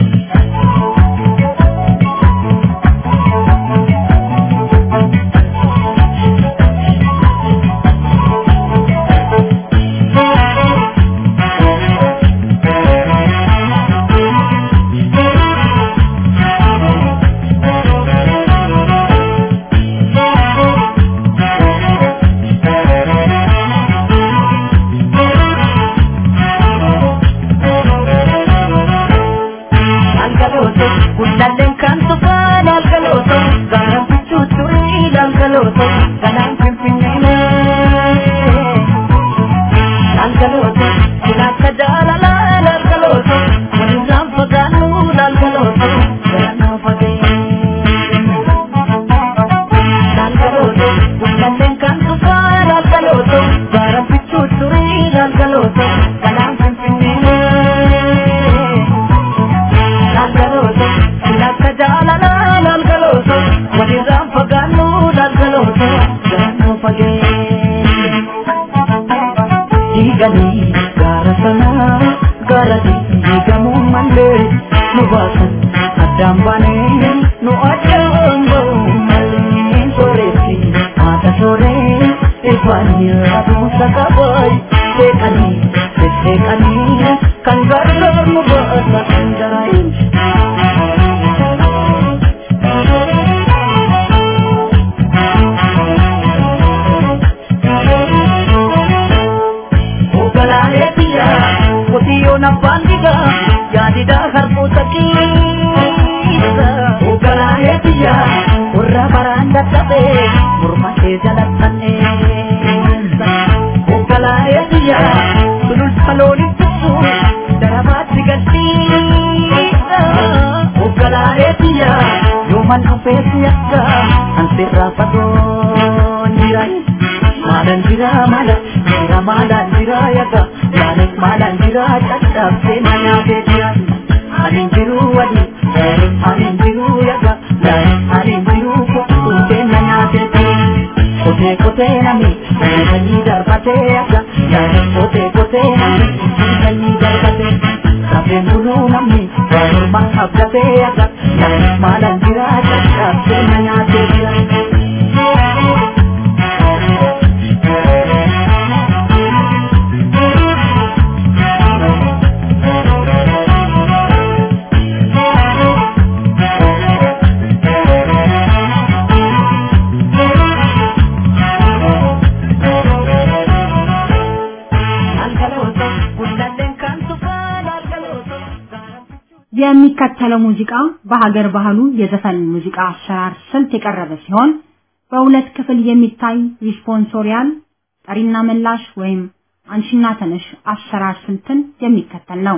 የሚከተለው ሙዚቃ በሀገር ባህሉ የዘፈን ሙዚቃ አሰራር ስልት የቀረበ ሲሆን በሁለት ክፍል የሚታይ ሪስፖንሶሪያል ጠሪና መላሽ ወይም አንሽና ተነሽ አሰራር ስልትን የሚከተል ነው።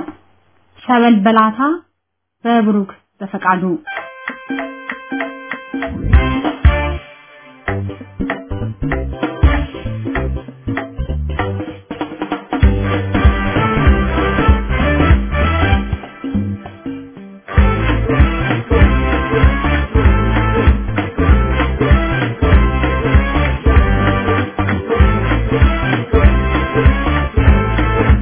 ሰበል በላታ በብሩክ በፈቃዱ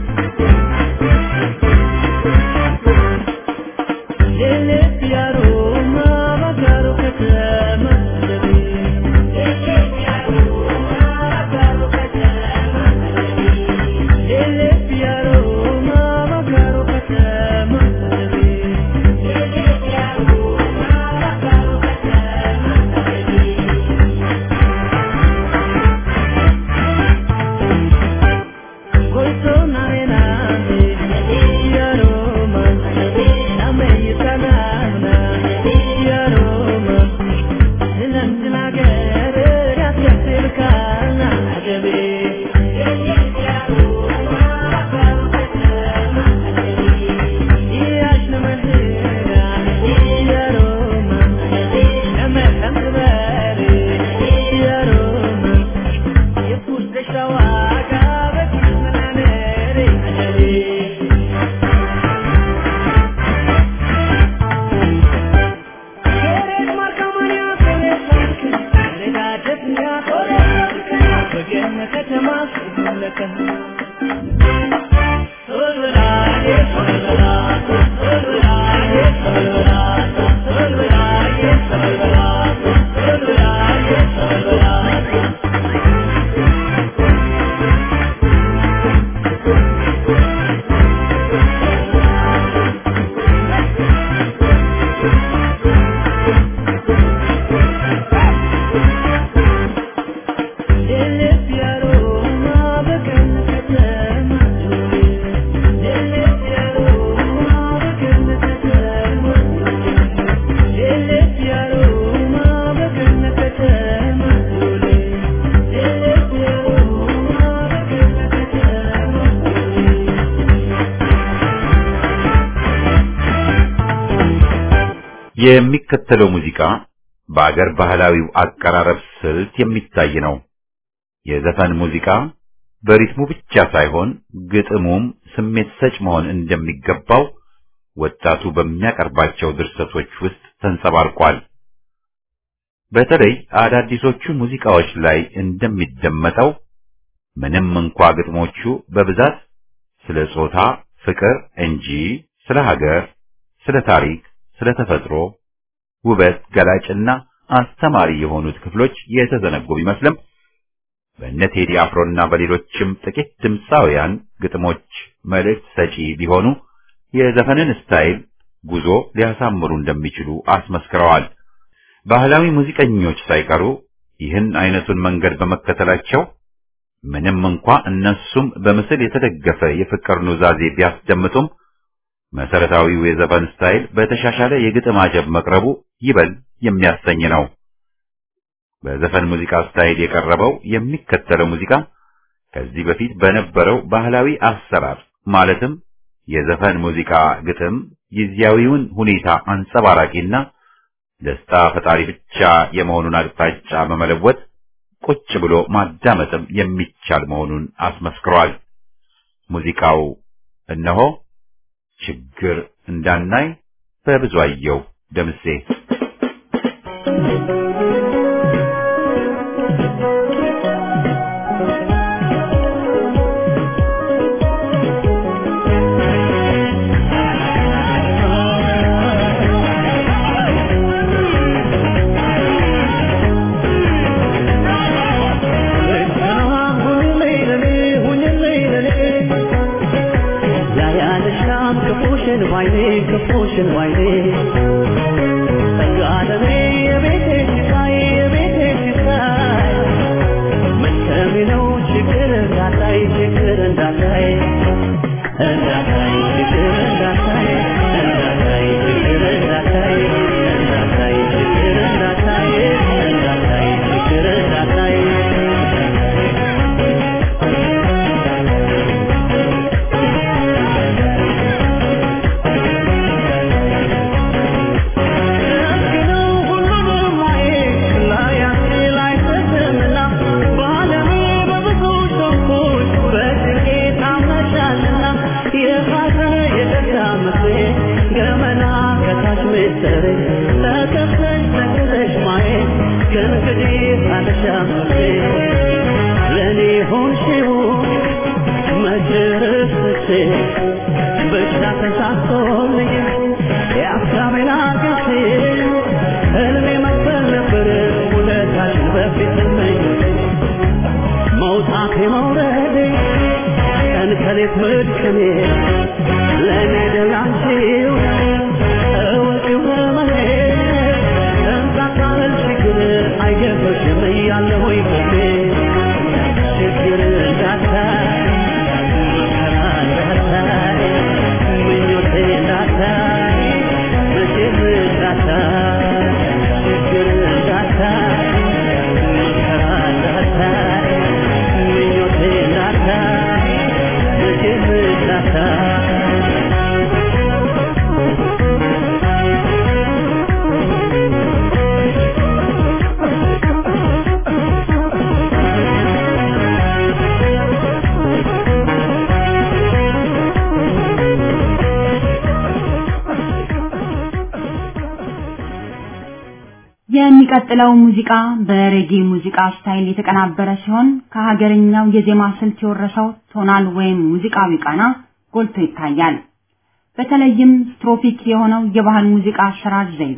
Ele piaro የሚከተለው ሙዚቃ በአገር ባህላዊው አቀራረብ ስልት የሚታይ ነው። የዘፈን ሙዚቃ በሪትሙ ብቻ ሳይሆን ግጥሙም ስሜት ሰጭ መሆን እንደሚገባው ወጣቱ በሚያቀርባቸው ድርሰቶች ውስጥ ተንጸባርቋል። በተለይ አዳዲሶቹ ሙዚቃዎች ላይ እንደሚደመጠው ምንም እንኳ ግጥሞቹ በብዛት ስለ ጾታ ፍቅር እንጂ ስለ ሀገር፣ ስለ ታሪክ፣ ስለ ተፈጥሮ ውበት ገላጭና አስተማሪ የሆኑት ክፍሎች የተዘነጉ ቢመስልም በእነ ቴዲ አፍሮና በሌሎችም ጥቂት ድምፃውያን ግጥሞች መልእክት ሰጪ ቢሆኑ የዘፈንን ስታይል ጉዞ ሊያሳምሩ እንደሚችሉ አስመስክረዋል። ባህላዊ ሙዚቀኞች ሳይቀሩ ይህን አይነቱን መንገድ በመከተላቸው ምንም እንኳ እነሱም በምስል የተደገፈ የፍቅር ኑዛዜ ቢያስደምጡም መሰረታዊው የዘፈን ስታይል በተሻሻለ የግጥም አጀብ መቅረቡ ይበል የሚያሰኝ ነው። በዘፈን ሙዚቃ ስታይል የቀረበው የሚከተለው ሙዚቃ ከዚህ በፊት በነበረው ባህላዊ አሰራር ማለትም የዘፈን ሙዚቃ ግጥም ጊዜያዊውን ሁኔታ አንጸባራቂና ደስታ ፈጣሪ ብቻ የመሆኑን አቅጣጫ በመለወጥ ቁጭ ብሎ ማዳመጥም የሚቻል መሆኑን አስመስክሯል። ሙዚቃው እነሆ ችግር እንዳናይ በብዙአየሁ ደምሴ። የሚቀጥለው ሙዚቃ በሬጌ ሙዚቃ ስታይል የተቀናበረ ሲሆን ከሀገርኛው የዜማ ስልት የወረሰው ቶናል ወይም ሙዚቃዊ ቃና ጎልቶ ይታያል። በተለይም ስትሮፒክ የሆነው የባህል ሙዚቃ አሰራር ዘይቤ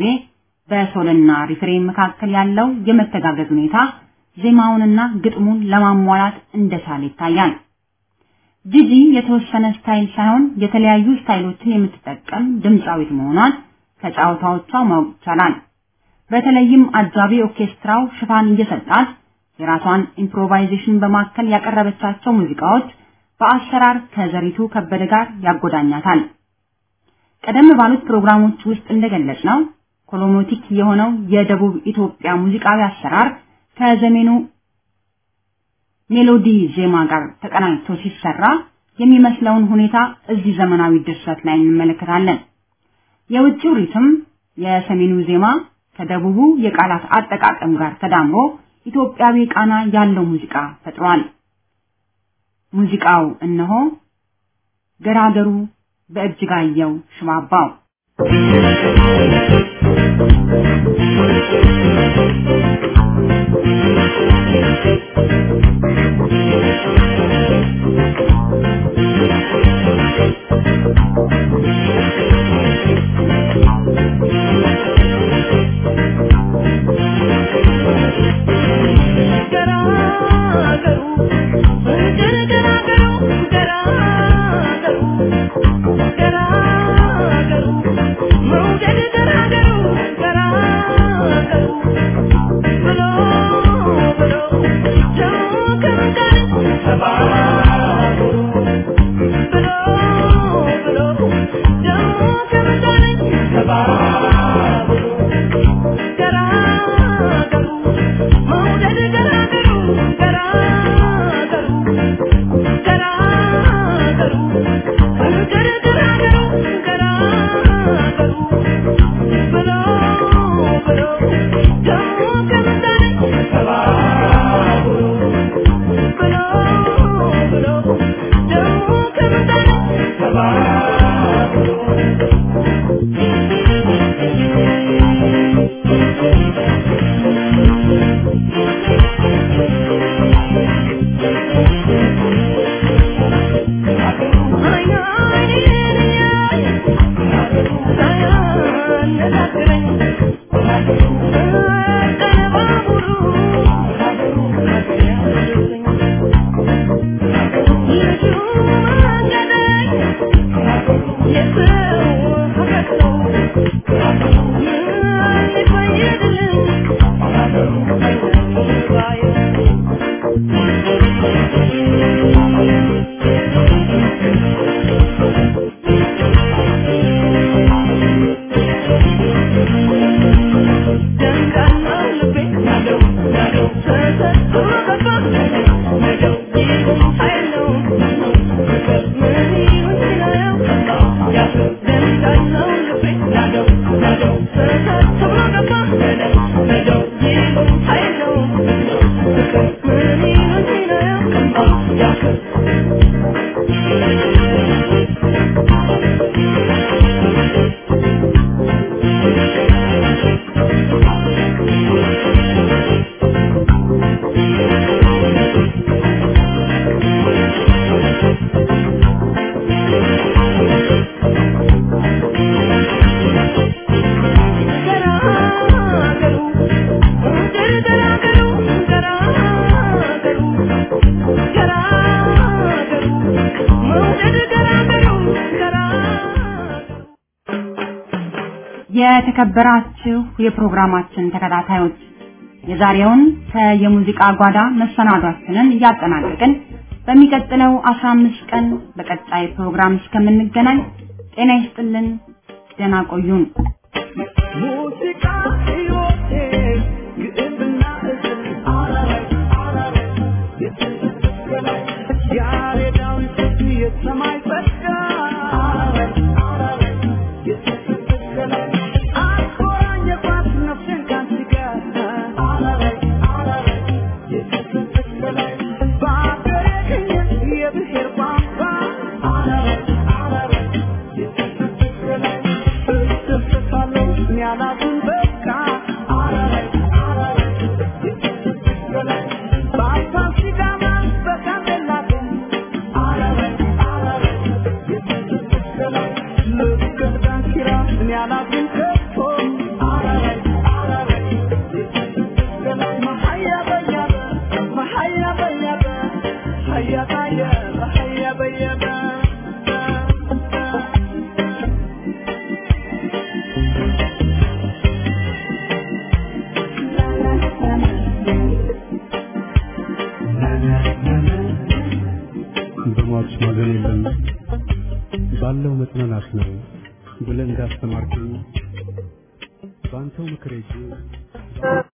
በሶልና ሪፍሬን መካከል ያለው የመተጋገዝ ሁኔታ ዜማውንና ግጥሙን ለማሟላት እንደቻለ ይታያል። ጂጂ የተወሰነ ስታይል ሳይሆን የተለያዩ ስታይሎችን የምትጠቀም ድምፃዊት መሆኗን ከጫዋታዎቿ ማወቅ ይቻላል። በተለይም አጃቢ ኦርኬስትራው ሽፋን እየሰጣት የራሷን ኢምፕሮቫይዜሽን በማከል ያቀረበቻቸው ሙዚቃዎች በአሰራር ከዘሪቱ ከበደ ጋር ያጎዳኛታል። ቀደም ባሉት ፕሮግራሞች ውስጥ እንደገለጽነው ኮሎሞቲክ የሆነው የደቡብ ኢትዮጵያ ሙዚቃዊ አሰራር ከዘመኑ ሜሎዲ ዜማ ጋር ተቀናኝቶ ሲሰራ የሚመስለውን ሁኔታ እዚህ ዘመናዊ ድርሰት ላይ እንመለከታለን። የውጭው ሪትም የሰሜኑ ዜማ ከደቡቡ የቃላት አጠቃቀም ጋር ተዳምሮ ኢትዮጵያዊ ቃና ያለው ሙዚቃ ፈጥሯል። ሙዚቃው እነሆ ገራገሩ በእጅጋየሁ ሽባባው የተከበራችሁ የፕሮግራማችን ተከታታዮች የዛሬውን ከየሙዚቃ ጓዳ መሰናዷችንን ያጠናቀቅን በሚቀጥለው አስራ አምስት ቀን በቀጣይ ፕሮግራም እስከምንገናኝ ጤና ይስጥልን ደህና ቆዩን ሙዚቃ ህይወቴ ግጥምና እዝል አራራይ አራራይ ያሬዳዊ የሰማይ ጸጋ አራራይ አራራይ በሞት ማዘን የለም ባለው መጽናናት ነው ብለን እንዳስተማርከኝ ባንተው ምክር